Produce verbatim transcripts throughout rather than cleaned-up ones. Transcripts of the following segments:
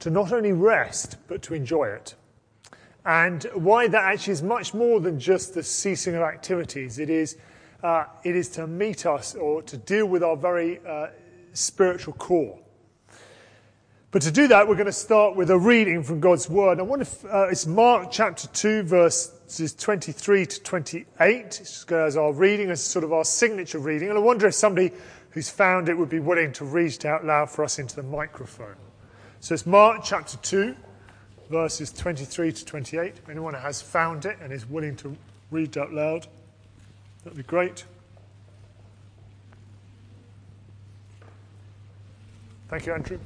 to not only rest, but to enjoy it. And why that actually is much more than just the ceasing of activities. It is, uh, it is to meet us or to deal with our very uh, spiritual core. But to do that, we're going to start with a reading from God's Word. I wonder if uh, it's Mark chapter two, verses twenty-three to twenty-eight. It's just as our reading, as sort of our signature reading. And I wonder if somebody who's found it would be willing to read it out loud for us into the microphone. So it's Mark chapter two, verses twenty-three to twenty-eight. If anyone has found it and is willing to read out loud, that'd be great. Thank you, Andrew.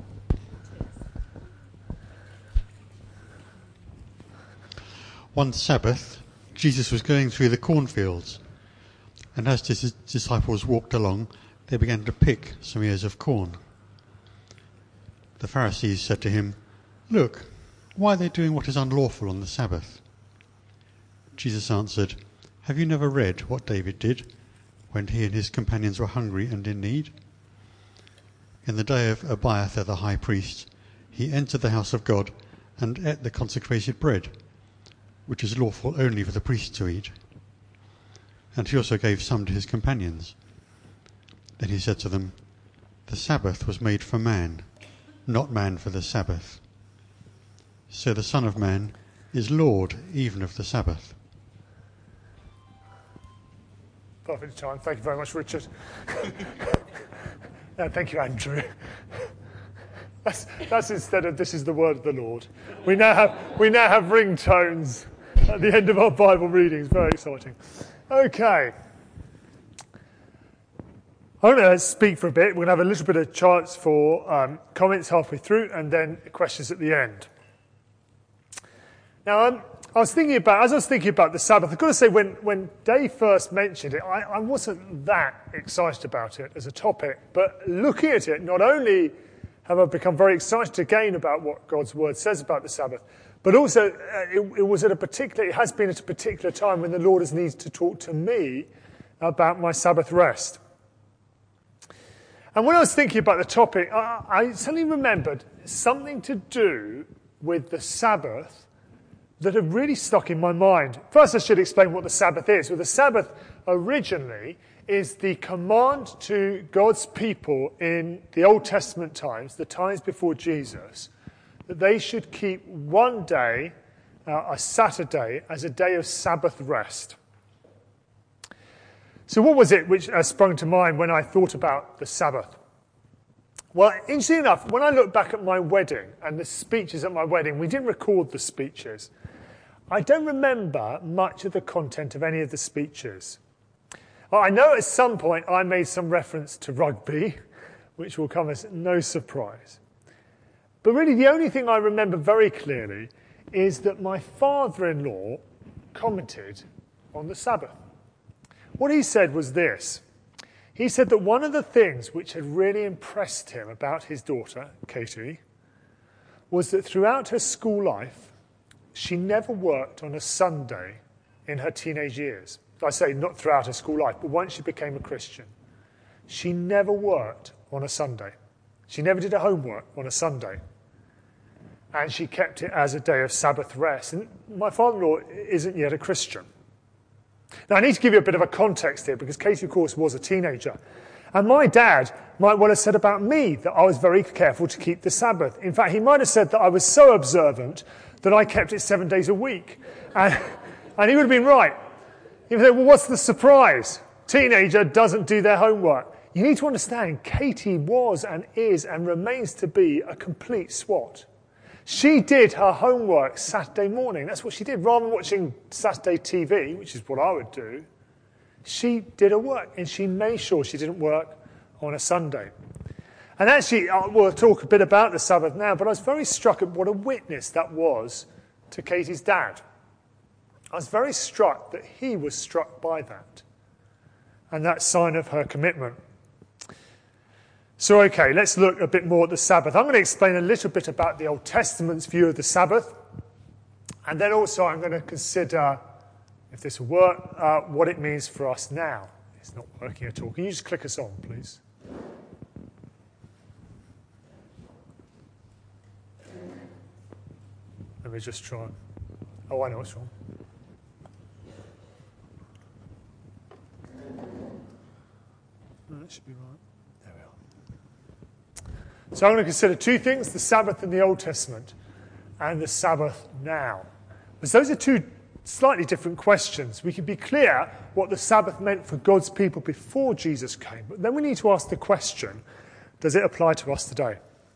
One Sabbath, Jesus was going through the cornfields, and as his disciples walked along, they began to pick some ears of corn. The Pharisees said to him, "Look, why are they doing what is unlawful on the Sabbath?" Jesus answered, "Have you never read what David did when he and his companions were hungry and in need? In the day of Abiathar the high priest, he entered the house of God and ate the consecrated bread, which is lawful only for the priest to eat. And he also gave some to his companions. Then he said to them, 'The Sabbath was made for man, not man for the Sabbath. So the Son of Man is Lord even of the Sabbath.'" Perfect time. Thank you very much, Richard. No, thank you, Andrew. That's, that's instead of "this is the word of the Lord." We now have we now have ringtones at the end of our Bible readings. Very exciting. Okay. I'm going to speak for a bit. We're going to have a little bit of chance for um, comments halfway through and then questions at the end. Now, um, I was thinking about, as I was thinking about the Sabbath, I've got to say, when, when Dave first mentioned it, I, I wasn't that excited about it as a topic. But looking at it, not only have I become very excited again about what God's Word says about the Sabbath, but also uh, it, it was at a particular, it has been at a particular time when the Lord has needed to talk to me about my Sabbath rest. And when I was thinking about the topic, I, I suddenly remembered something to do with the Sabbath that had really stuck in my mind. First, I should explain what the Sabbath is. Well, the Sabbath originally is the command to God's people in the Old Testament times, the times before Jesus, that they should keep one day, uh, a Saturday, as a day of Sabbath rest. So what was it which uh, sprung to mind when I thought about the Sabbath? Well, interestingly enough, when I look back at my wedding and the speeches at my wedding, we didn't record the speeches. I don't remember much of the content of any of the speeches. Well, I know at some point I made some reference to rugby, which will come as no surprise. But really the only thing I remember very clearly is that my father-in-law commented on the Sabbath. What he said was this. He said that one of the things which had really impressed him about his daughter, Katie, was that throughout her school life, she never worked on a Sunday in her teenage years. I say not throughout her school life, but once she became a Christian. She never worked on a Sunday. She never did her homework on a Sunday. And she kept it as a day of Sabbath rest. And my father-in-law isn't yet a Christian. Now, I need to give you a bit of a context here, because Katie, of course, was a teenager. And my dad might well have said about me that I was very careful to keep the Sabbath. In fact, he might have said that I was so observant that I kept it seven days a week. And, and he would have been right. He would say, well, what's the surprise? Teenager doesn't do their homework. You need to understand, Katie was and is and remains to be a complete swot. She did her homework Saturday morning. That's what she did. Rather than watching Saturday T V, which is what I would do, she did her work, and she made sure she didn't work on a Sunday. And actually, we'll talk a bit about the Sabbath now, but I was very struck at what a witness that was to Katie's dad. I was very struck that he was struck by that, and that sign of her commitment. So, okay, let's look a bit more at the Sabbath. I'm going to explain a little bit about the Old Testament's view of the Sabbath. And then also I'm going to consider, if this will work, uh, what it means for us now. It's not working at all. Can you just click us on, please? Let me just try. Oh, I know what's wrong. No, that should be right. There we are. So I'm going to consider two things, the Sabbath in the Old Testament and the Sabbath now. Because those are two slightly different questions. We can be clear what the Sabbath meant for God's people before Jesus came, but then we need to ask the question, does it apply to us today?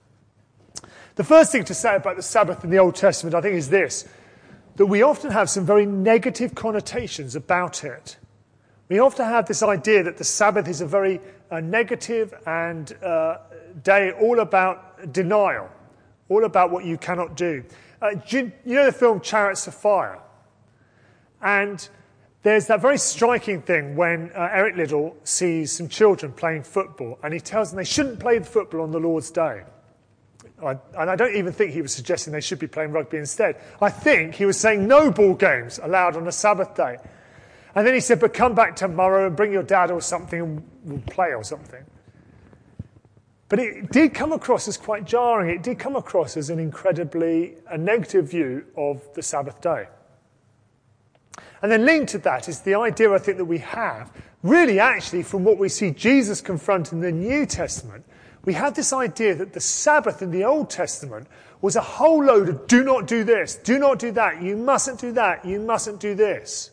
The first thing to say about the Sabbath in the Old Testament, I think, is this, that we often have some very negative connotations about it. We often have this idea that the Sabbath is a very uh, negative and uh, day all about denial, all about what you cannot do. Uh, do you, you know the film Chariots of Fire? And there's that very striking thing when uh, Eric Liddell sees some children playing football and he tells them they shouldn't play the football on the Lord's Day. I, and I don't even think he was suggesting they should be playing rugby instead. I think he was saying no ball games allowed on a Sabbath day. And then he said, but come back tomorrow and bring your dad or something and we'll play or something. But it did come across as quite jarring. It did come across as an incredibly a negative view of the Sabbath day. And then linked to that is the idea, I think, that we have, really actually from what we see Jesus confront in the New Testament, we have this idea that the Sabbath in the Old Testament was a whole load of do not do this, do not do that, you mustn't do that, you mustn't do this.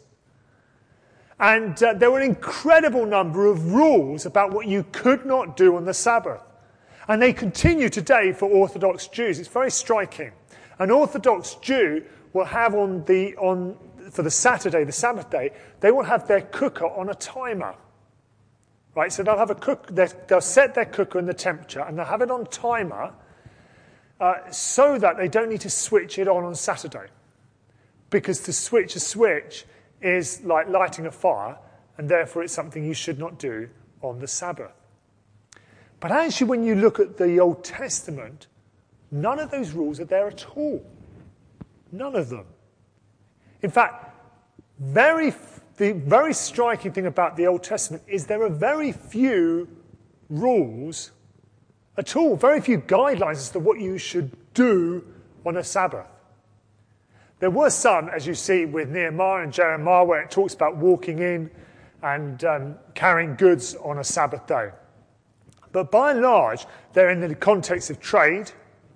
And uh, there were an incredible number of rules about what you could not do on the Sabbath. And they continue today for Orthodox Jews. It's very striking. An Orthodox Jew will have on the, on, for the Saturday, the Sabbath day, they will have their cooker on a timer. Right, so they'll have a cook. They'll set their cooker and the temperature, and they'll have it on timer, uh, so that they don't need to switch it on on Saturday, because to switch a switch is like lighting a fire, and therefore it's something you should not do on the Sabbath. But actually, when you look at the Old Testament, none of those rules are there at all. None of them. In fact, very. The very striking thing about the Old Testament is there are very few rules at all, very few guidelines as to what you should do on a Sabbath. There were some, as you see with Nehemiah and Jeremiah, where it talks about walking in and um, carrying goods on a Sabbath day. But by and large, they're in the context of trade,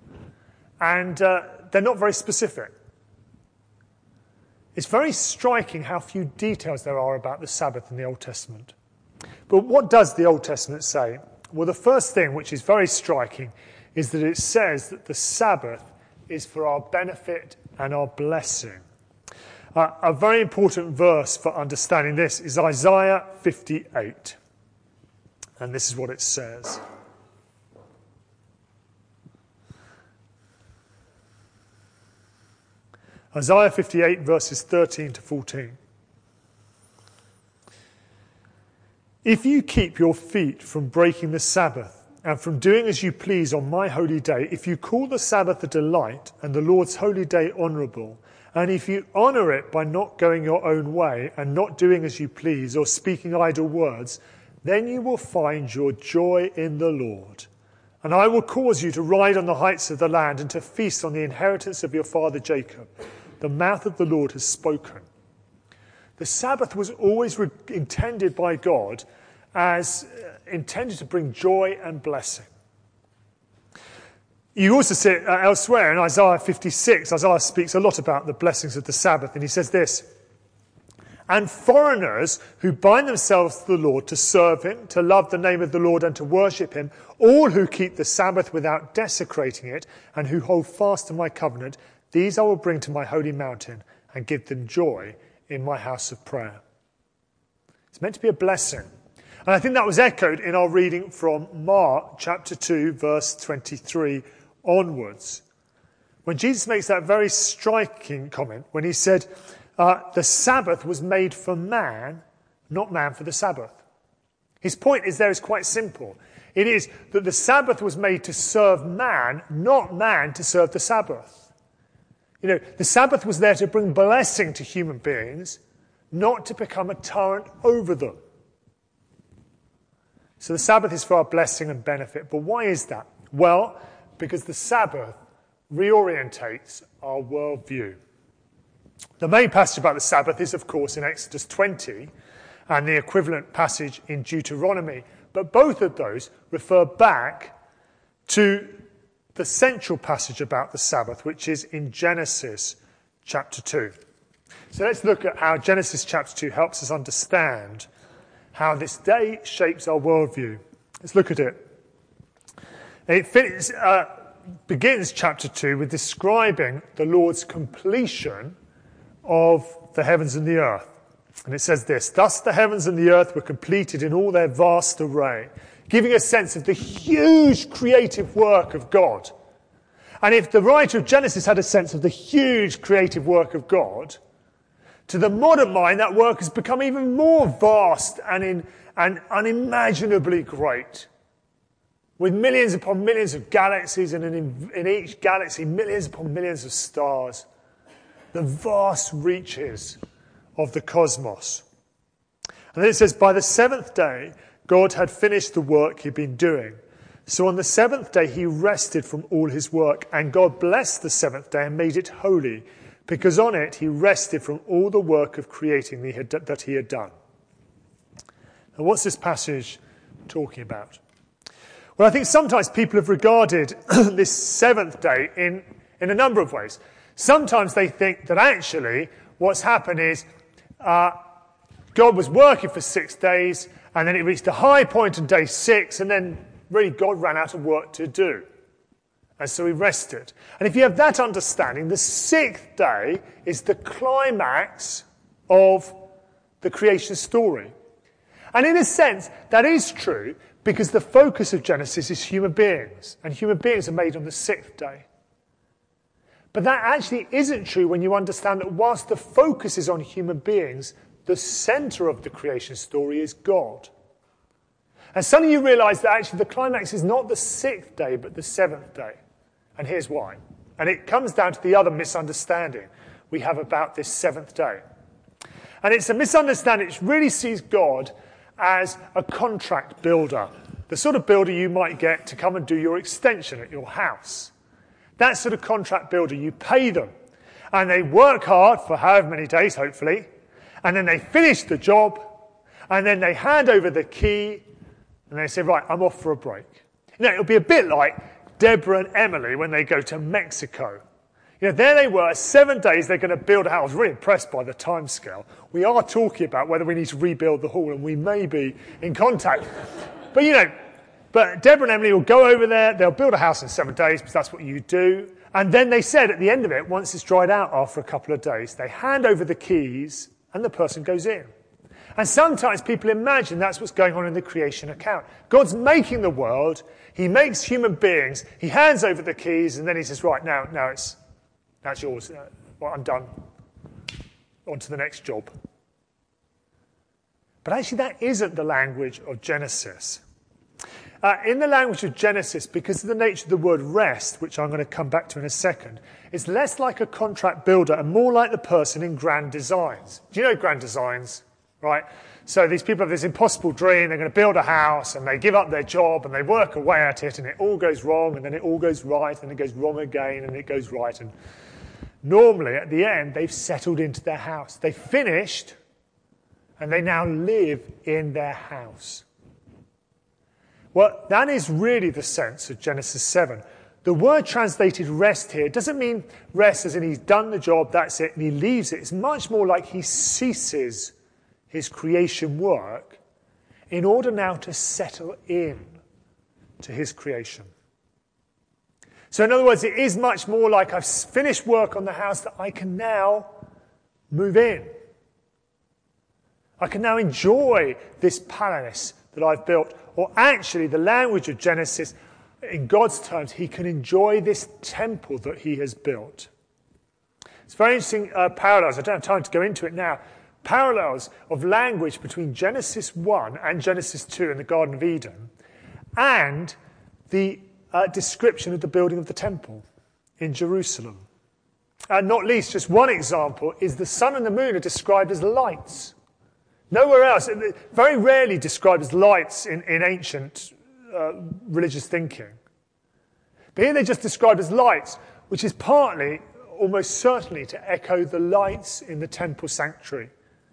and uh, they're not very specific. It's very striking how few details there are about the Sabbath in the Old Testament. But what does the Old Testament say? Well, the first thing, which is very striking, is that it says that the Sabbath is for our benefit and our blessing. Uh, a very important verse for understanding this is Isaiah fifty-eight. And this is what it says. Isaiah fifty-eight, verses thirteen to fourteen. If you keep your feet from breaking the Sabbath and from doing as you please on my holy day, if you call the Sabbath a delight and the Lord's holy day honourable, and if you honour it by not going your own way and not doing as you please or speaking idle words, then you will find your joy in the Lord. And I will cause you to ride on the heights of the land and to feast on the inheritance of your father Jacob. The mouth of the Lord has spoken. The Sabbath was always re- intended by God as uh, intended to bring joy and blessing. You also see it uh, elsewhere in Isaiah fifty-six. Isaiah speaks a lot about the blessings of the Sabbath, and he says this, and foreigners who bind themselves to the Lord to serve him, to love the name of the Lord and to worship him, all who keep the Sabbath without desecrating it and who hold fast to my covenant, these I will bring to my holy mountain and give them joy in my house of prayer. It's meant to be a blessing. And I think that was echoed in our reading from Mark chapter two, verse twenty-three onwards, when Jesus makes that very striking comment when he said, uh, the Sabbath was made for man, not man for the Sabbath. His point is there is quite simple. It is that the Sabbath was made to serve man, not man to serve the Sabbath. You know, the Sabbath was there to bring blessing to human beings, not to become a tyrant over them. So the Sabbath is for our blessing and benefit. But why is that? Well, because the Sabbath reorientates our worldview. The main passage about the Sabbath is, of course, in Exodus twenty and the equivalent passage in Deuteronomy. But both of those refer back to the central passage about the Sabbath, which is in Genesis chapter two. So let's look at how Genesis chapter two helps us understand how this day shapes our worldview. Let's look at it. It finishes, uh, begins chapter two with describing the Lord's completion of the heavens and the earth. And it says this: "Thus the heavens and the earth were completed in all their vast array," giving a sense of the huge creative work of God. And if the writer of Genesis had a sense of the huge creative work of God, to the modern mind that work has become even more vast and, in, and unimaginably great. With millions upon millions of galaxies, and in, in each galaxy millions upon millions of stars. The vast reaches of the cosmos. And then it says, "By the seventh day, God had finished the work he'd been doing. So on the seventh day, he rested from all his work. And God blessed the seventh day and made it holy, because on it he rested from all the work of creating that he had done." Now, what's this passage talking about? Well, I think sometimes people have regarded this seventh day in, in a number of ways. Sometimes they think that actually what's happened is uh, God was working for six days, and then it reached a high point on day six, and then really God ran out of work to do. And so he rested. And if you have that understanding, the sixth day is the climax of the creation story. And in a sense, that is true, because the focus of Genesis is human beings, and human beings are made on the sixth day. But that actually isn't true when you understand that whilst the focus is on human beings, the centre of the creation story is God. And suddenly you realise that actually the climax is not the sixth day, but the seventh day. And here's why. And it comes down to the other misunderstanding we have about this seventh day. And it's a misunderstanding which really sees God as a contract builder, the sort of builder you might get to come and do your extension at your house. That sort of contract builder, you pay them, and they work hard for however many days, hopefully, and then they finish the job, and then they hand over the key, and they say, right, I'm off for a break. You know, it'll be a bit like Deborah and Emily when they go to Mexico. You know, there they were, seven days they're going to build a house. I was really impressed by the time scale. We are talking about whether we need to rebuild the hall, and we may be in contact. But, you know, but Deborah and Emily will go over there, they'll build a house in seven days, because that's what you do. And then they said at the end of it, once it's dried out after a couple of days, they hand over the keys, and the person goes in. And sometimes people imagine that's what's going on in the creation account. God's making the world, he makes human beings, he hands over the keys, and then he says, right, now, now it's... That's yours. Uh, well, I'm done. On to the next job. But actually, that isn't the language of Genesis. Uh, in the language of Genesis, because of the nature of the word rest, which I'm going to come back to in a second, it's less like a contract builder and more like the person in Grand Designs. Do you know Grand Designs? Right? So these people have this impossible dream, they're going to build a house, and they give up their job, and they work away at it, and it all goes wrong, and then it all goes right, and it goes wrong again, and it goes right. And normally, at the end, they've settled into their house. They've finished, and they now live in their house. Well, that is really the sense of Genesis seven. The word translated rest here doesn't mean rest as in he's done the job, that's it, and he leaves it. It's much more like he ceases his creation work in order now to settle in to his creation. So in other words, it is much more like I've finished work on the house that I can now move in. I can now enjoy this palace that I've built. Or actually, the language of Genesis, in God's terms, he can enjoy this temple that he has built. It's very interesting uh, parallels. I don't have time to go into it now. Parallels of language between Genesis one and Genesis two in the Garden of Eden and the Uh, description of the building of the temple in Jerusalem. And not least, just one example is the sun and the moon are described as lights. Nowhere else, very rarely described as lights in, in ancient uh, religious thinking. But here they're just described as lights. which is partly, almost certainly, to echo the lights in the temple sanctuary.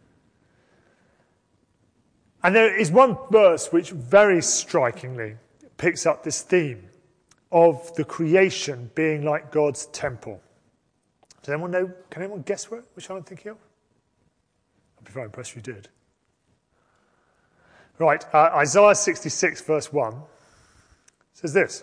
And there is one verse which very strikingly picks up this theme of the creation being like God's temple. Does anyone know, can anyone guess what, which one I'm thinking of? I'd be very impressed if you did. Right, uh, Isaiah sixty-six verse one says this.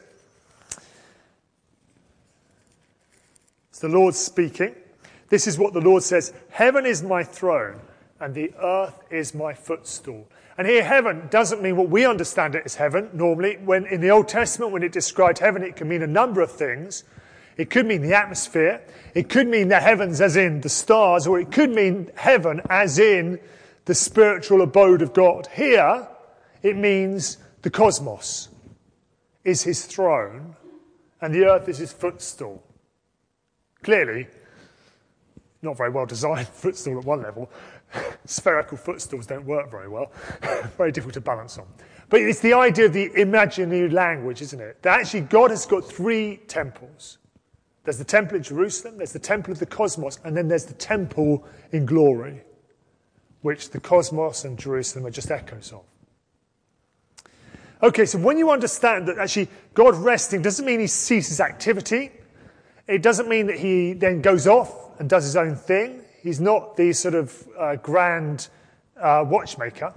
It's the Lord speaking. This is what the Lord says, heaven is my throne and the earth is my footstool. And here heaven doesn't mean what we understand it as heaven normally. When in the Old Testament, when it described heaven, it can mean a number of things. It could mean the atmosphere. It could mean the heavens as in the stars, or it could mean heaven as in the spiritual abode of God. Here, it means the cosmos is his throne and the earth is his footstool. Clearly, not very well designed footstool at one level. Spherical footstools don't work very well. Very difficult to balance on. But it's the idea of the imaginary language, isn't it? That actually God has got three temples. There's the temple at Jerusalem, there's the temple of the cosmos, and then there's the temple in glory, which the cosmos and Jerusalem are just echoes of. Okay, so when you understand that actually God resting doesn't mean he ceases activity. It doesn't mean that he then goes off and does his own thing. He's not the sort of uh, grand uh, watchmaker.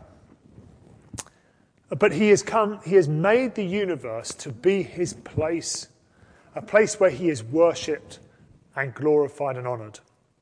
But he has come, he has made the universe to be his place, a place where he is worshipped and glorified and honoured.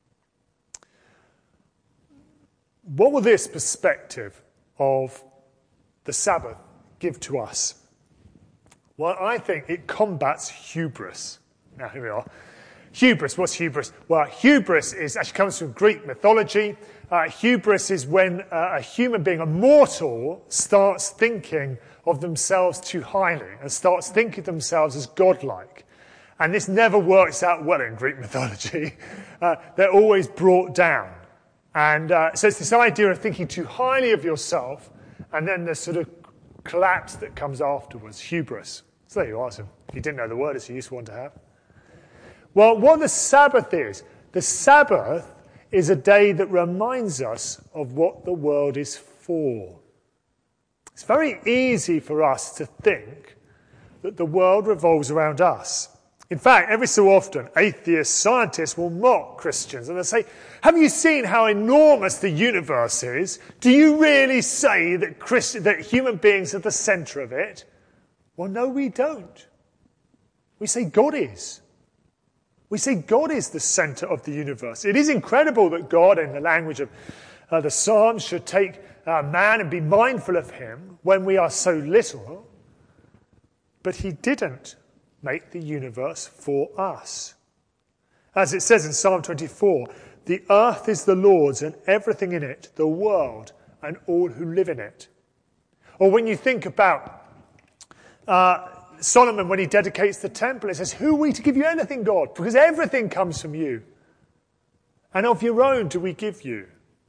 What will this perspective of the Sabbath give to us? Well, I think it combats hubris. Now, here we are. Hubris, what's hubris? Well, hubris is actually comes from Greek mythology. Uh, hubris is when uh, a human being, a mortal, starts thinking of themselves too highly and starts thinking of themselves as godlike. And this never works out well in Greek mythology. Uh, they're always brought down. And uh, so it's this idea of thinking too highly of yourself and then the sort of collapse that comes afterwards, hubris. So there you are. So if you didn't know the word, it's a useful one to have. Well, what the Sabbath is, the Sabbath is a day that reminds us of what the world is for. It's very easy for us to think that the world revolves around us. In fact, every so often, atheist scientists will mock Christians and they'll say, have you seen how enormous the universe is? Do you really say that, Christ- that human beings are the centre of it? Well, no, we don't. We say God is. We say God is the centre of the universe. It is incredible that God, in the language of uh, the Psalms, should take uh, man and be mindful of him when we are so little. But he didn't make the universe for us. As it says in Psalm twenty-four, the earth is the Lord's and everything in it, the world and all who live in it. Or when you think about uh, Solomon, when he dedicates the temple, it says, who are we to give you anything, God? Because everything comes from you. And of your own do we give you.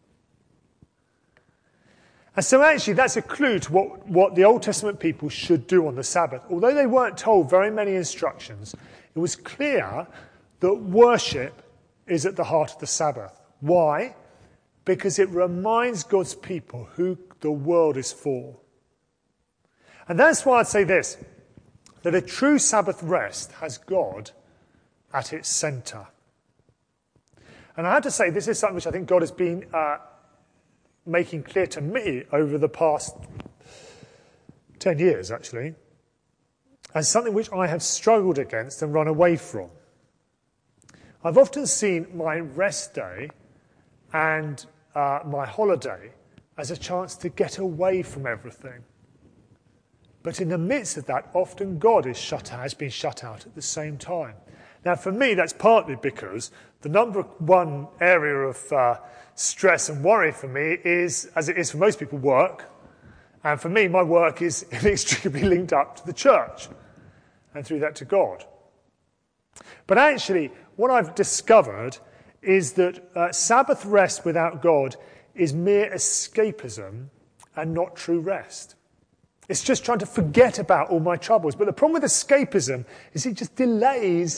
And so actually that's a clue to what, what the Old Testament people should do on the Sabbath. Although they weren't told very many instructions, it was clear that worship is at the heart of the Sabbath. Why? Because it reminds God's people who the world is for. And that's why I'd say this, that a true Sabbath rest has God at its centre. And I have to say, this is something which I think God has been uh, making clear to me over the past ten years, actually, as something which I have struggled against and run away from. I've often seen my rest day and uh, my holiday as a chance to get away from everything. But in the midst of that, often God is shut out, has been shut out at the same time. Now, for me, that's partly because the number one area of uh, stress and worry for me is, as it is for most people, work. And for me, my work is inextricably linked up to the church and through that to God. But actually, what I've discovered is that uh, Sabbath rest without God is mere escapism and not true rest. It's just trying to forget about all my troubles. But the problem with escapism is it just delays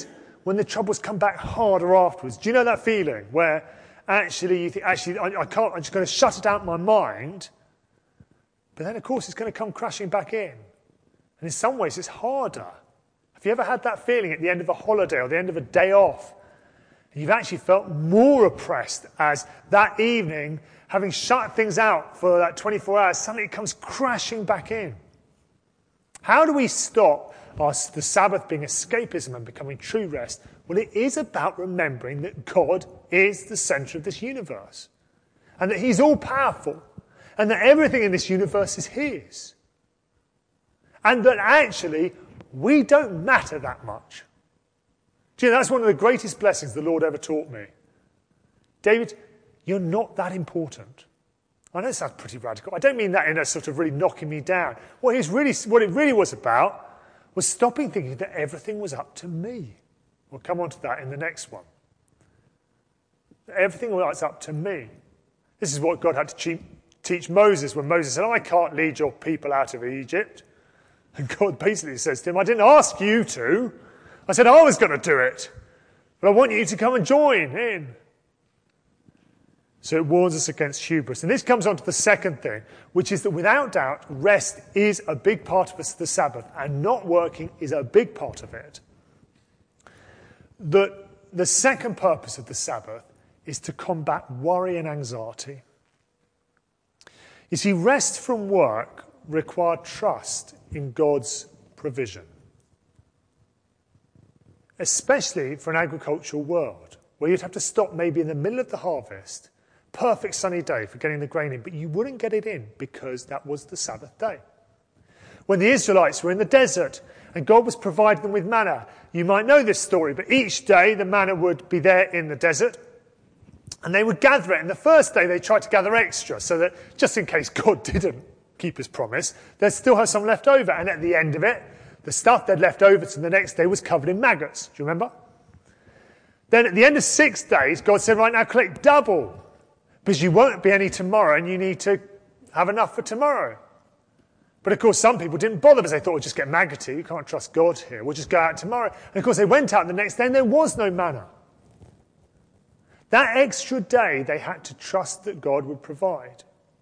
when the troubles come back harder afterwards. Do you know that feeling where actually you think, actually, I, I can't, I'm just going to shut it out of my mind, but then, of course, it's going to come crashing back in. And in some ways, it's harder. Have you ever had that feeling at the end of a holiday or the end of a day off? And you've actually felt more oppressed as that evening, having shut things out for that twenty-four hours, suddenly it comes crashing back in. How do we stop our, the Sabbath being escapism and becoming true rest? Well, it is about remembering that God is the centre of this universe and that he's all-powerful and that everything in this universe is his. And that actually, we don't matter that much. Do you know, that's one of the greatest blessings the Lord ever taught me. David, you're not that important. I know it sounds pretty radical. I don't mean that in a sort of really knocking me down. What, he's really, what it really was about was stopping thinking that everything was up to me. We'll come on to that in the next one. Everything was up to me. This is what God had to teach Moses when Moses said, I can't lead your people out of Egypt. And God basically says to him, I didn't ask you to. I said I was going to do it. But I want you to come and join in. So it warns us against hubris. And this comes on to the second thing, which is that without doubt, rest is a big part of the Sabbath, and not working is a big part of it. That the second purpose of the Sabbath is to combat worry and anxiety. You see, rest from work required trust in God's provision, especially for an agricultural world, where you'd have to stop maybe in the middle of the harvest, perfect sunny day for getting the grain in, but you wouldn't get it in because that was the Sabbath day. When the Israelites were in the desert and God was providing them with manna, you might know this story, but each day the manna would be there in the desert and they would gather it. And the first day they tried to gather extra so that just in case God didn't keep his promise, they'd still have some left over. And at the end of it, the stuff they'd left over to the next day was covered in maggots. Do you remember? Then at the end of six days, God said, right now collect double, because you won't be any tomorrow and you need to have enough for tomorrow. But of course, some people didn't bother because they thought, we'll just get maggoty. You can't trust God here. We'll just go out tomorrow. And of course, they went out the next day and there was no manna. That extra day, they had to trust that God would provide.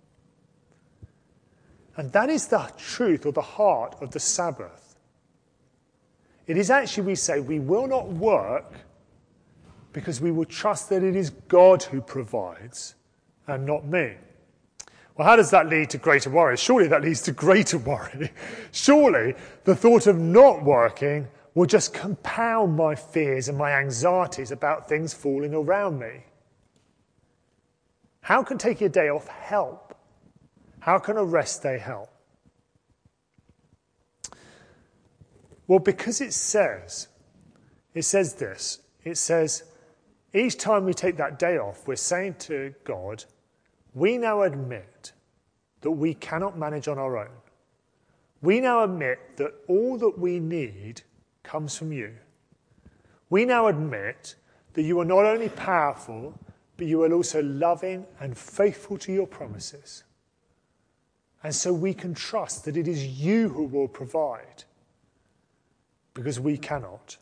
And that is the truth or the heart of the Sabbath. It is actually, we say, we will not work because we will trust that it is God who provides and not me. Well, how does that lead to greater worry? Surely that leads to greater worry. Surely the thought of not working will just compound my fears and my anxieties about things falling around me. How can taking a day off help? How can a rest day help? Well, because it says, it says this, it says, each time we take that day off, we're saying to God, we now admit that we cannot manage on our own. We now admit that all that we need comes from you. We now admit that you are not only powerful, but you are also loving and faithful to your promises. And so we can trust that it is you who will provide, because we cannot.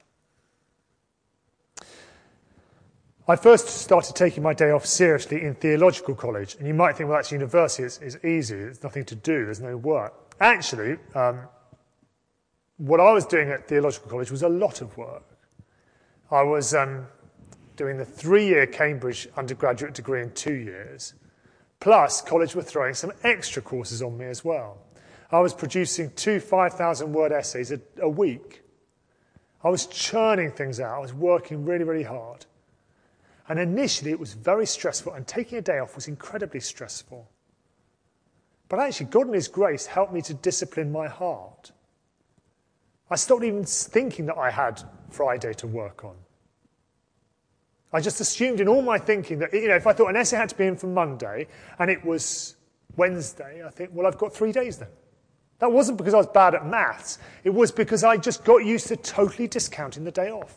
I first started taking my day off seriously in theological college, and you might think, well, that's university, it's, it's easy, there's nothing to do, there's no work. Actually, um, what I was doing at theological college was a lot of work. I was um, doing the three-year Cambridge undergraduate degree in two years, plus college were throwing some extra courses on me as well. I was producing two five thousand word essays a, a week. I was churning things out, I was working really, really hard. And initially it was very stressful, and taking a day off was incredibly stressful. But actually, God in his grace helped me to discipline my heart. I stopped even thinking that I had Friday to work on. I just assumed in all my thinking that, you know, if I thought an essay had to be in for Monday and it was Wednesday, I think, well, I've got three days then. That wasn't because I was bad at maths. It was because I just got used to totally discounting the day off.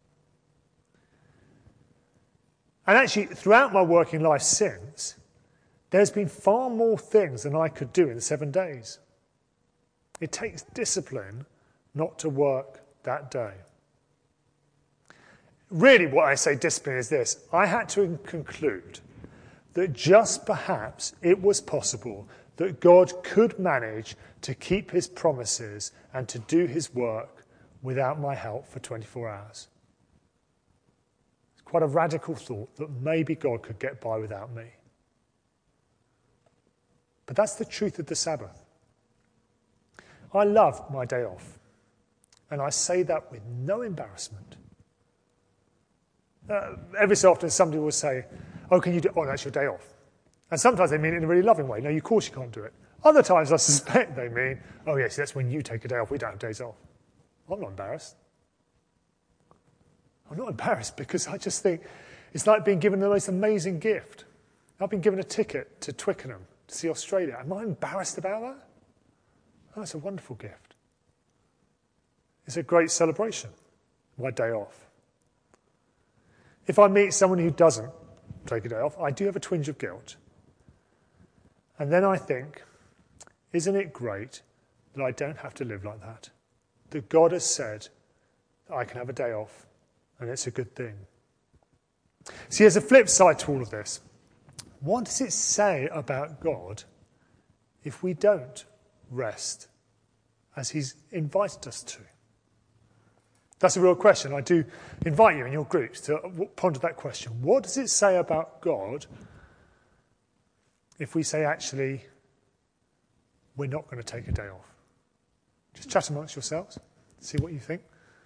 And actually, throughout my working life since, there's been far more things than I could do in seven days. It takes discipline not to work that day. Really what I say discipline is this. I had to conclude that just perhaps it was possible that God could manage to keep his promises and to do his work without my help for twenty-four hours. It's quite a radical thought that maybe God could get by without me. But that's the truth of the Sabbath. I love my day off, and I say that with no embarrassment. Uh, every so often somebody will say, oh, can you do, oh, that's your day off. And sometimes they mean it in a really loving way. No, of course you can't do it. Other times I suspect they mean, oh yes, that's when you take a day off. We don't have days off. I'm not embarrassed. I'm not embarrassed because I just think it's like being given the most amazing gift. I've been given a ticket to Twickenham to see Australia. Am I embarrassed about that? Oh, it's a wonderful gift. It's a great celebration, my day off. If I meet someone who doesn't take a day off, I do have a twinge of guilt. And then I think, isn't it great that I don't have to live like that? That God has said that I can have a day off, and it's a good thing. See, there's a flip side to all of this. What does it say about God if we don't rest as he's invited us to? That's a real question. I do invite you in your groups to ponder that question. What does it say about God if we say, actually, we're not going to take a day off? Just chat amongst yourselves, see what you think.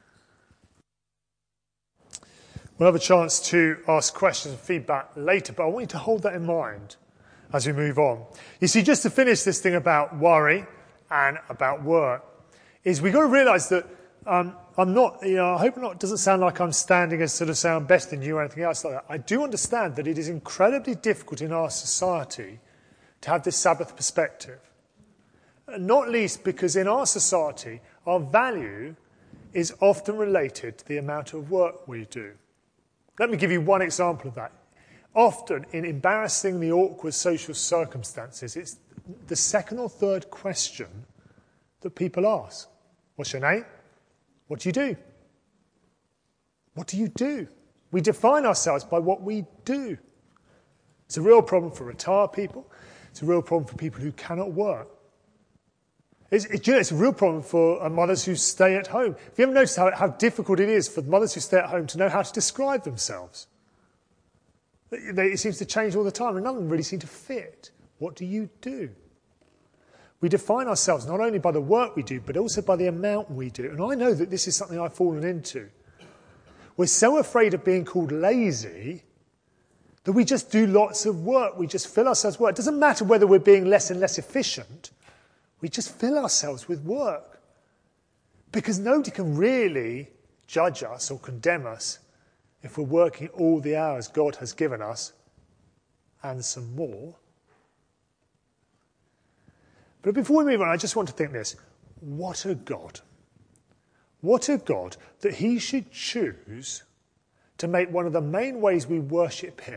We'll have a chance to ask questions and feedback later, but I want you to hold that in mind as we move on. You see, just to finish this thing about worry and about work, is we've got to realise that um, I'm not, you know, I hope it not doesn't sound like I'm standing as sort of sound best than you or anything else like that. I do understand that it is incredibly difficult in our society to have this Sabbath perspective. Not least because in our society, our value is often related to the amount of work we do. Let me give you one example of that. Often, in embarrassingly awkward social circumstances, it's the second or third question that people ask. What's your name? What do you do? What do you do? We define ourselves by what we do. It's a real problem for retired people. It's a real problem for people who cannot work. It's, it, you know, it's a real problem for uh, mothers who stay at home. Have you ever noticed how, how difficult it is for mothers who stay at home to know how to describe themselves? They, they, it seems to change all the time, and none of them really seem to fit. What do you do? We define ourselves not only by the work we do, but also by the amount we do. And I know that this is something I've fallen into. We're so afraid of being called lazy that we just do lots of work. We just fill ourselves with work. It doesn't matter whether we're being less and less efficient. We just fill ourselves with work. Because nobody can really judge us or condemn us if we're working all the hours God has given us and some more. But before we move on, I just want to think this. What a God. What a God that he should choose to make one of the main ways we worship him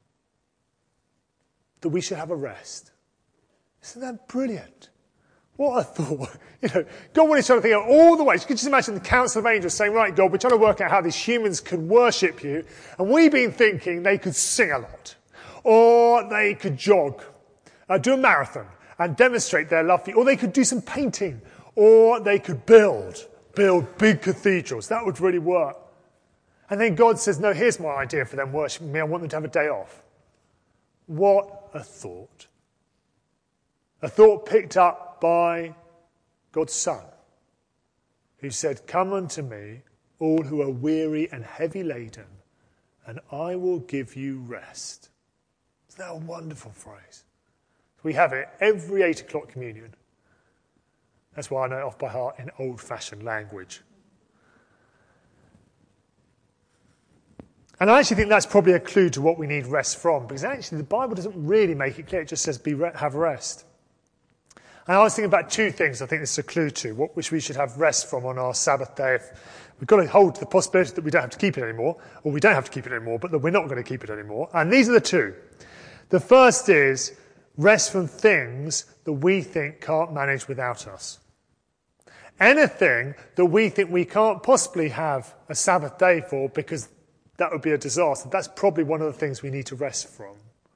that we should have a rest. Isn't that brilliant? What a thought. You know, God wanted to think of all the ways. You can just imagine the council of angels saying, right, God, we're trying to work out how these humans can worship you. And we've been thinking they could sing a lot. Or they could jog, uh, do a marathon and demonstrate their love for you. Or they could do some painting. Or they could build, build big cathedrals. That would really work. And then God says, no, here's my idea for them worshiping me. I want them to have a day off. What a thought. A thought picked up by God's Son, who said, come unto me, all who are weary and heavy laden, and I will give you rest. Isn't that a wonderful phrase? We have it every eight o'clock communion. That's why I know it off by heart in old-fashioned language. And I actually think that's probably a clue to what we need rest from, because actually the Bible doesn't really make it clear. It just says be re- have rest. And I was thinking about two things I think this is a clue to, what which we should have rest from on our Sabbath day. We've got to hold to the possibility that we don't have to keep it anymore, or we don't have to keep it anymore, but that we're not going to keep it anymore. And these are the two. The first is rest from things that we think can't manage without us. Anything that we think we can't possibly have a Sabbath day for because that would be a disaster. That's probably one of the things we need to rest from.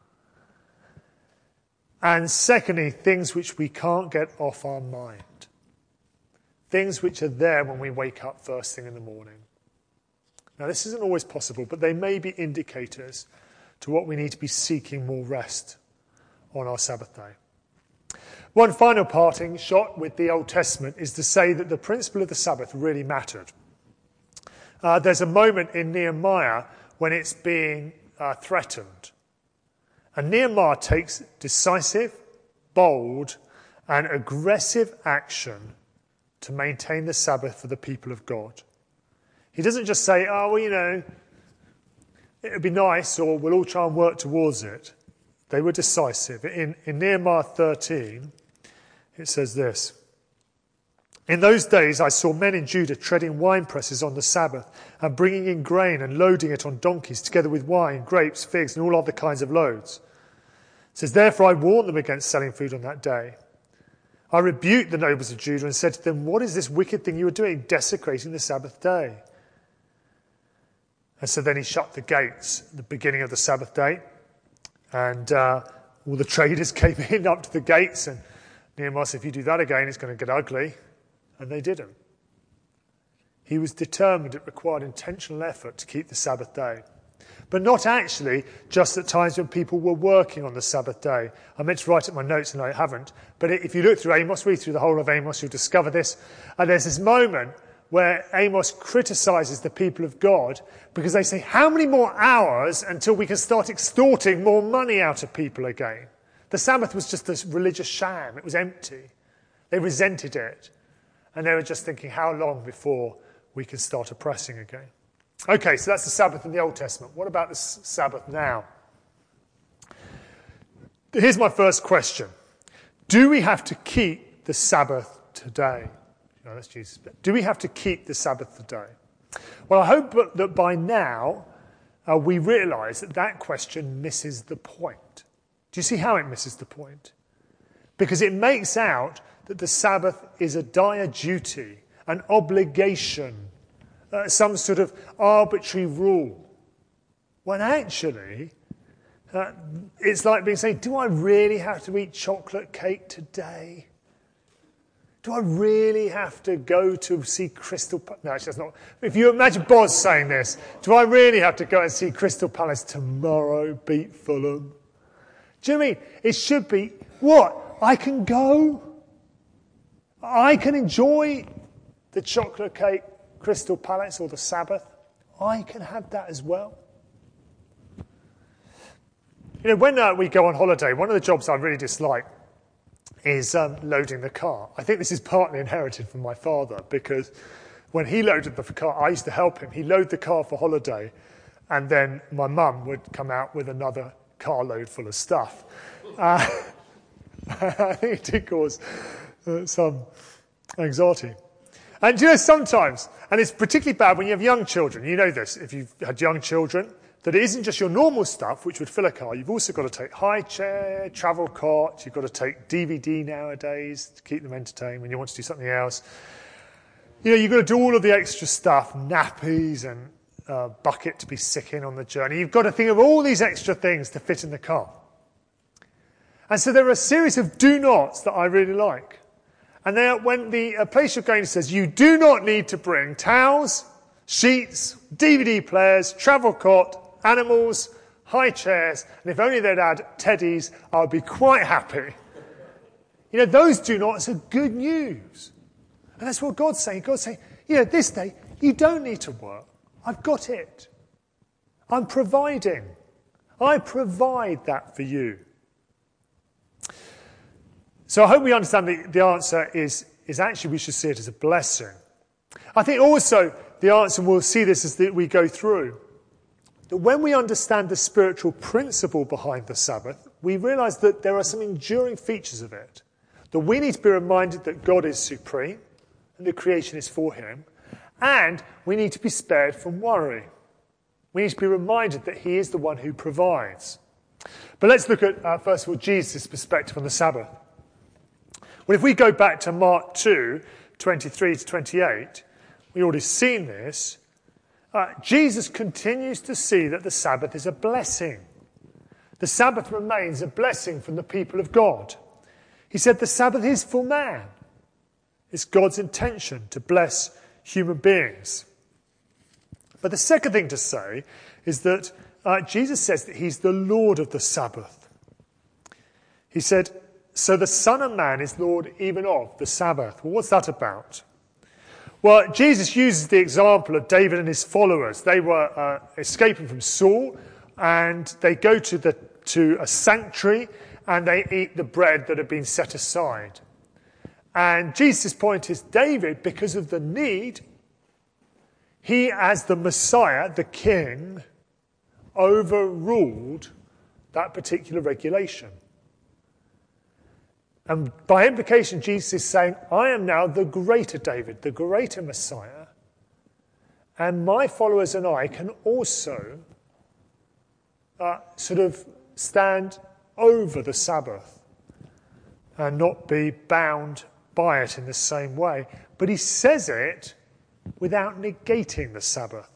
And secondly, things which we can't get off our mind. Things which are there when we wake up first thing in the morning. Now, this isn't always possible, but they may be indicators to what we need to be seeking more rest on our Sabbath day. One final parting shot with the Old Testament is to say that the principle of the Sabbath really mattered. Uh, there's a moment in Nehemiah when it's being uh, threatened. And Nehemiah takes decisive, bold, and aggressive action to maintain the Sabbath for the people of God. He doesn't just say, oh, well, you know, it would be nice, or we'll all try and work towards it. They were decisive. In, in Nehemiah thirteen, it says this. In those days I saw men in Judah treading wine presses on the Sabbath and bringing in grain and loading it on donkeys together with wine, grapes, figs, and all other kinds of loads. It says, therefore I warned them against selling food on that day. I rebuked the nobles of Judah and said to them, what is this wicked thing you are doing, desecrating the Sabbath day? And so then he shut the gates at the beginning of the Sabbath day. And uh, all the traders came in up to the gates. And Nehemiah said, if you do that again, it's going to get ugly. And they didn't. He was determined it required intentional effort to keep the Sabbath day. But not actually just at times when people were working on the Sabbath day. I meant to write up my notes and I haven't. But if you look through Amos, read through the whole of Amos, you'll discover this. And there's this moment where Amos criticizes the people of God because they say, how many more hours until we can start extorting more money out of people again? The Sabbath was just this religious sham. It was empty. They resented it. And they were just thinking, how long before we can start oppressing again? Okay, so that's the Sabbath in the Old Testament. What about the S- Sabbath now? Here's my first question. Do we have to keep the Sabbath today? No, that's Jesus. Do we have to keep the Sabbath today? Well, I hope that by now uh, we realise that that question misses the point. Do you see how it misses the point? Because it makes out that the Sabbath is a dire duty, an obligation, uh, some sort of arbitrary rule. When actually, uh, it's like being saying, do I really have to eat chocolate cake today? Do I really have to go to see Crystal Palace? No, actually, that's not. If you imagine Boz saying this, do I really have to go and see Crystal Palace tomorrow, beat Fulham? Do you know what I mean? It should be, what? I can go. I can enjoy the chocolate cake, Crystal Palace, or the Sabbath. I can have that as well. You know, when uh, we go on holiday, one of the jobs I really dislike is um, loading the car. I think this is partly inherited from my father, because when he loaded the car, I used to help him. He'd load the car for holiday, and then my mum would come out with another carload full of stuff. Uh, I think it did cause uh, some anxiety. And you know, sometimes, and it's particularly bad when you have young children, you know this, if you've had young children, that it isn't just your normal stuff which would fill a car. You've also got to take high chair, travel cot, you've got to take D V D nowadays to keep them entertained when you want to do something else. You know, you've got to do all of the extra stuff, nappies and uh, bucket to be sick in on the journey. You've got to think of all these extra things to fit in the car. And so there are a series of do nots that I really like. And then when the uh, place you're going to says, you do not need to bring towels, sheets, D V D players, travel cot, animals, high chairs, and if only they'd add teddies, I would be quite happy. You know, those do nots are good news. And that's what God's saying. God's saying, you know, this day, you don't need to work. I've got it. I'm providing. I provide that for you. So I hope we understand the, the answer is, is actually we should see it as a blessing. I think also the answer, and we'll see this as we go through, that when we understand the spiritual principle behind the Sabbath, we realise that there are some enduring features of it. That we need to be reminded that God is supreme and the creation is for him, and we need to be spared from worry. We need to be reminded that he is the one who provides. But let's look at, uh, first of all, Jesus' perspective on the Sabbath. Well, if we go back to Mark two, twenty-three to twenty-eight, we've already seen this. uh, Jesus continues to see that the Sabbath is a blessing. The Sabbath remains a blessing from the people of God. He said the Sabbath is for man. It's God's intention to bless human beings. But the second thing to say is that uh, Jesus says that he's the Lord of the Sabbath. He said, so the Son of Man is Lord even of the Sabbath. Well, what's that about? Well, Jesus uses the example of David and his followers. They were uh, escaping from Saul, and they go to the to a sanctuary, and they eat the bread that had been set aside. And Jesus' point is, David, because of the need, he, as the Messiah, the King, overruled that particular regulation. And by implication, Jesus is saying, I am now the greater David, the greater Messiah, and my followers and I can also uh, sort of stand over the Sabbath and not be bound by it in the same way. But he says it without negating the Sabbath.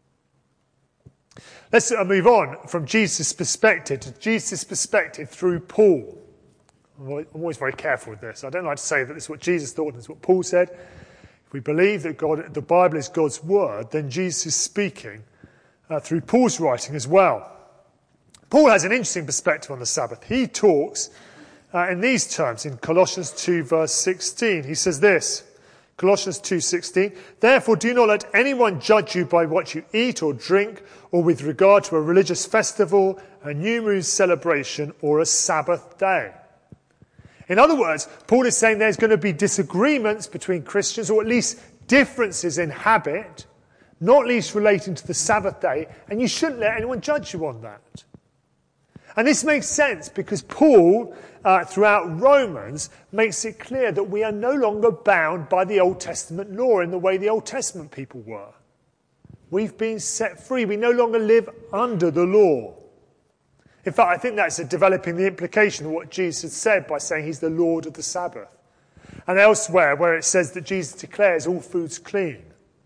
Let's move on from Jesus' perspective to Jesus' perspective through Paul. I'm always very careful with this. I don't like to say that this is what Jesus thought and this is what Paul said. If we believe that God, the Bible is God's word, then Jesus is speaking uh, through Paul's writing as well. Paul has an interesting perspective on the Sabbath. He talks uh, in these terms in Colossians two verse sixteen. He says this, Colossians two sixteen, therefore do not let anyone judge you by what you eat or drink, or with regard to a religious festival, a new moon celebration, or a Sabbath day. In other words, Paul is saying there's going to be disagreements between Christians, or at least differences in habit, not least relating to the Sabbath day, and you shouldn't let anyone judge you on that. And this makes sense because Paul, uh, throughout Romans, makes it clear that we are no longer bound by the Old Testament law in the way the Old Testament people were. We've been set free. We no longer live under the law. In fact, I think that's a developing the implication of what Jesus had said by saying he's the Lord of the Sabbath. And elsewhere, where it says that Jesus declares all food's clean.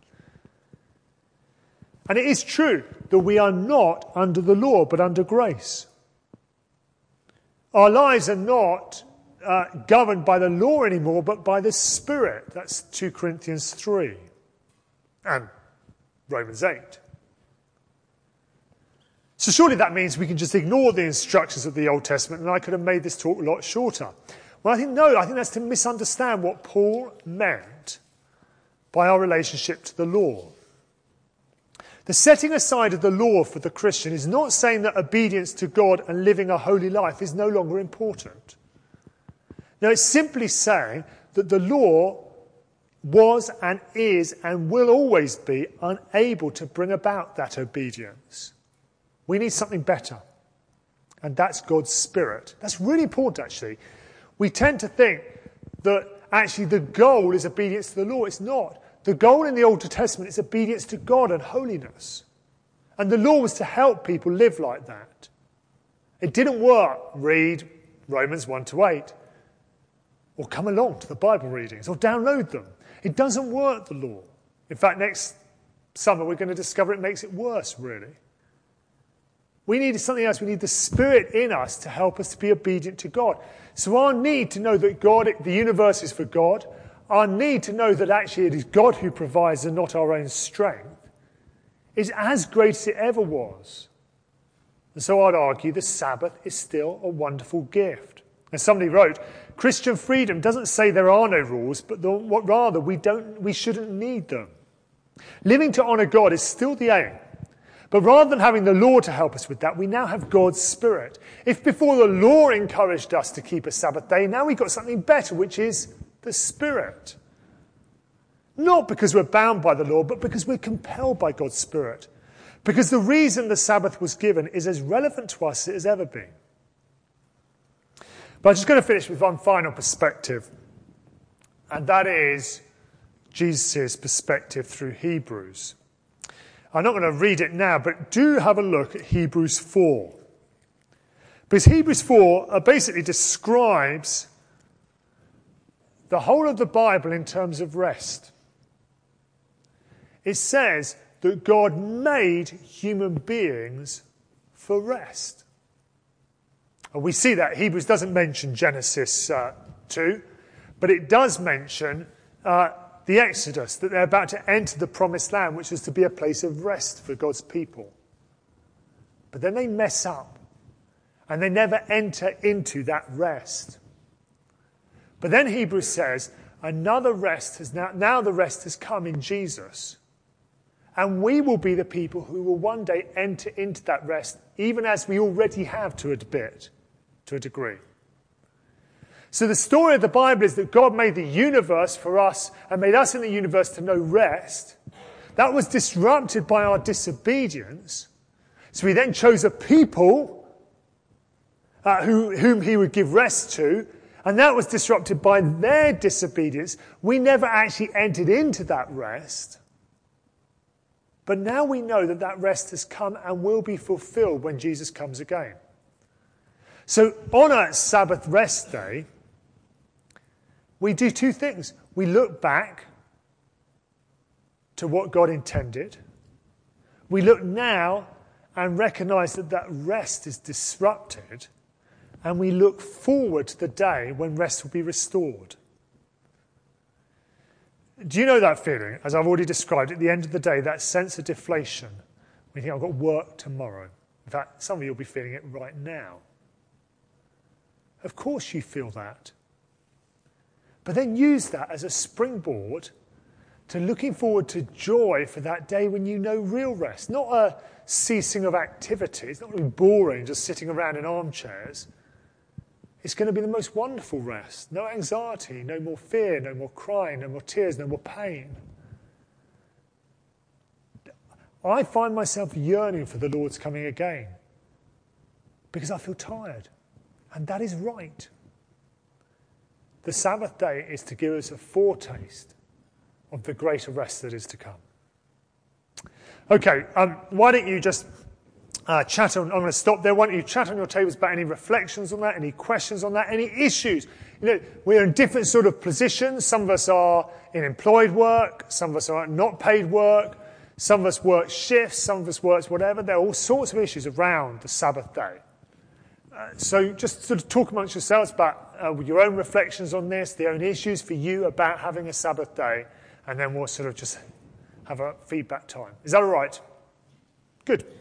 And it is true that we are not under the law, but under grace. Our lives are not uh, governed by the law anymore, but by the Spirit. That's two Corinthians three and Romans eight. So surely that means we can just ignore the instructions of the Old Testament, and I could have made this talk a lot shorter. Well, I think no, I think that's to misunderstand what Paul meant by our relationship to the law. The setting aside of the law for the Christian is not saying that obedience to God and living a holy life is no longer important. No, it's simply saying that the law was and is and will always be unable to bring about that obedience. We need something better, and that's God's Spirit. That's really important, actually. We tend to think that actually the goal is obedience to the law. It's not. The goal in the Old Testament is obedience to God and holiness. And the law was to help people live like that. It didn't work. Read Romans one to eight. Or come along to the Bible readings. Or download them. It doesn't work, the law. In fact, next summer we're going to discover it makes it worse, really. We need something else. We need the Spirit in us to help us to be obedient to God. So our need to know that God, the universe is for God, our need to know that actually it is God who provides and not our own strength, is as great as it ever was. And so I'd argue the Sabbath is still a wonderful gift. And somebody wrote, Christian freedom doesn't say there are no rules, but the, what rather we don't, we shouldn't need them. Living to honour God is still the aim. But rather than having the law to help us with that, we now have God's Spirit. If before the law encouraged us to keep a Sabbath day, now we've got something better, which is the Spirit. Not because we're bound by the law, but because we're compelled by God's Spirit. Because the reason the Sabbath was given is as relevant to us as it has ever been. But I'm just going to finish with one final perspective, and that is Jesus' perspective through Hebrews. I'm not going to read it now, but do have a look at Hebrews four. Because Hebrews four basically describes the whole of the Bible in terms of rest. It says that God made human beings for rest. And we see that. Hebrews doesn't mention Genesis uh, two, but it does mention uh, the Exodus, that they're about to enter the promised land, which is to be a place of rest for God's people. But then they mess up, and they never enter into that rest. But then Hebrews says, another rest has now, now the rest has come in Jesus. And we will be the people who will one day enter into that rest, even as we already have to a bit, to a degree. So the story of the Bible is that God made the universe for us and made us in the universe to know rest. That was disrupted by our disobedience. So he then chose a people uh, who, whom he would give rest to, and that was disrupted by their disobedience. We never actually entered into that rest. But now we know that that rest has come and will be fulfilled when Jesus comes again. So on a Sabbath rest day, we do two things. We look back to what God intended. We look now and recognize that that rest is disrupted. And we look forward to the day when rest will be restored. Do you know that feeling, as I've already described, at the end of the day, that sense of deflation? When you think, I've got work tomorrow. In fact, some of you will be feeling it right now. Of course you feel that. But then use that as a springboard to looking forward to joy for that day when you know real rest. Not a ceasing of activity. It's not going to be boring just sitting around in armchairs. It's going to be the most wonderful rest. No anxiety, no more fear, no more crying, no more tears, no more pain. I find myself yearning for the Lord's coming again because I feel tired. And that is right. The Sabbath day is to give us a foretaste of the greater rest that is to come. Okay, um, why don't you just uh, chat on, I'm going to stop there. Why don't you chat on your tables about any reflections on that, any questions on that, any issues? You know, we're in different sort of positions. Some of us are in employed work. Some of us are not paid work. Some of us work shifts. Some of us work whatever. There are all sorts of issues around the Sabbath day. Uh, so just sort of talk amongst yourselves about uh, your own reflections on this, the own issues for you about having a Sabbath day, and then we'll sort of just have a feedback time. Is that all right? Good.